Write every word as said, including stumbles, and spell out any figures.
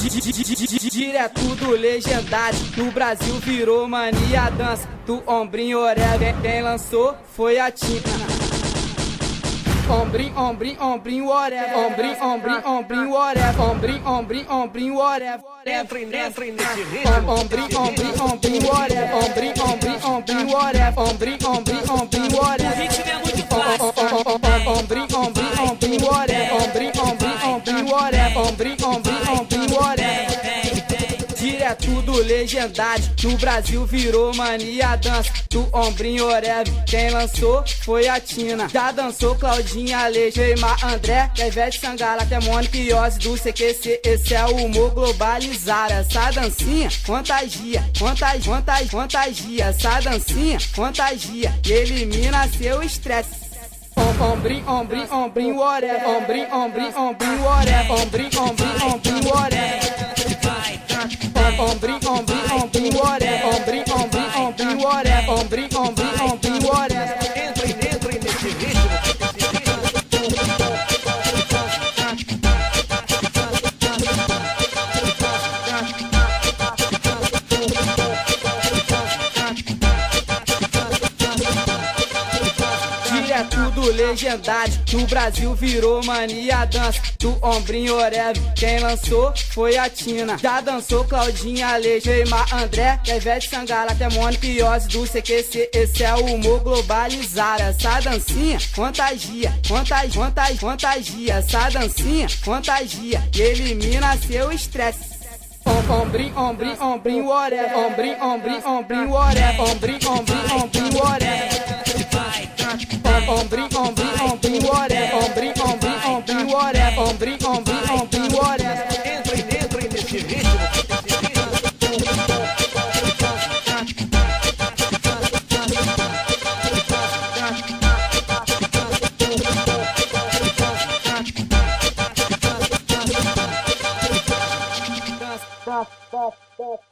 Direto do legendário, no Brasil virou mania a dança do ombrinho orelha. Quem lançou foi a Tina. Ombrinho, ombrinho, ombrinho orelha. Ombrinho, ombrinho, ombrinho orelha. Ombrinho, ombrinho, ombrinho orelha. Entre, entre nesse ritmo. Ombrinho, ombrinho, ombrinho orelha. Ombrinho, ombrinho, ombrinho orelha. Ombrinho, ombrinho, ombrinho orelha. O ritmo é muito fácil. Ombrinho, ombrinho, ombrinho orelha. Ombrinho, ombrinho, ombrinho orelha. Ombrinho, ombrinho, ombrinho orelha. Direto do legendário, no Brasil virou mania a dança do ombrinho orelha. Quem lançou foi a Tina. Já dançou Claudinha Leite, Neymar, André, Ivete Sangalo, até Mônica e Ozzy do C Q C. Esse é o humor globalizado. Essa dancinha contagia, contagia, contagia, contagia. Essa dancinha contagia e elimina seu estresse. Ombrinho, ombrinho, ombrinho orelha. Ombrinho, ombrinho, ombrinho orelha. Ombrinho, ombrinho, ombrinho orelha. Ombrinho, ombrinho, ombrinho orelha. Ombrinho, ombrinho, ombrinho orelha. Ombrinho, ombrinho, ombrinho orelha. Entre, entre nesse ritmo. Direto do legendário, no Brasil virou mania a dança do ombrinho orelha. Quem lançou foi a Tina. Já dançou Claudinha Leite, Neymar, André, Ivete Sangalo, até Mônica e Ozzy do C Q C. Esse é o humor globalizado. Essa dancinha contagia, contagia, contagia, contagia. Essa dancinha contagia e elimina seu estresse. Ombrinho, ombrinho, ombrinho orelha. Ombrinho, ombrinho, ombrinho orelha. Ombrinho, ombrinho, ombrinho orelha. Ombrinho, ombrinho, ombrinho orelha. Ombrinho, ombrinho, ombrinho orelha. Ombrinho, ombrinho, ombrinho orelha. Entre, entre nesse ritmo. Stop, stop, stop.